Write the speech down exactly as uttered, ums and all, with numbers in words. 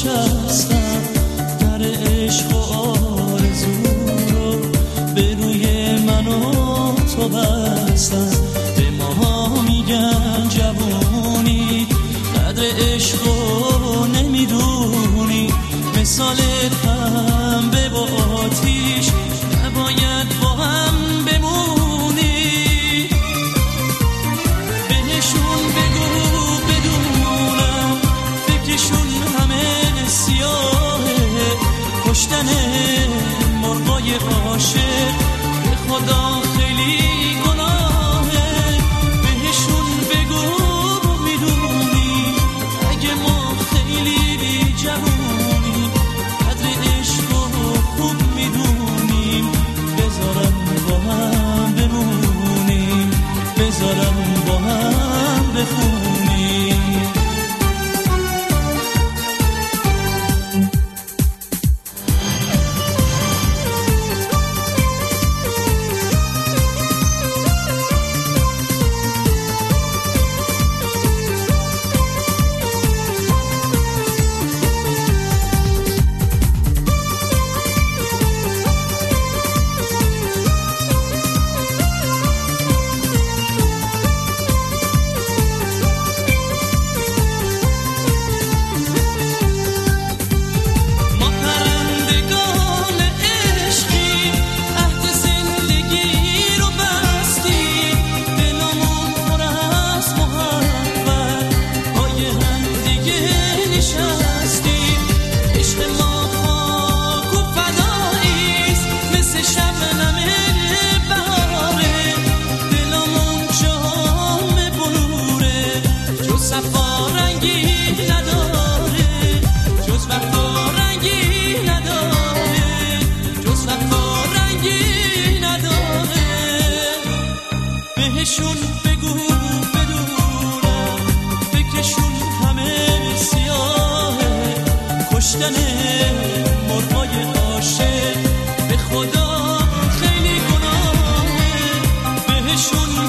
نشستم، در عشق و آرزو رو به روی من و تو بستم. به ما میگن جوونی، قدر عشق رو نمیدونی، مثال پنبه و آتیش نباید با هم بمونی. بهشون بگو بدونم فکرشون همه سیاهه، کشتن مرغای عاشق به خدا خیلی گناهه. بهشون بگو میدونی اگه ما خیلی جوونی، قدر عشق رو خوب میدونیم، بذارم با هم بمونیم، بذارم با هم بخونیم. بهشون بگو بدونم فکرشون همه سیاهه، کشتن مرغای عاشق به خدا خیلی گناهه. بهشون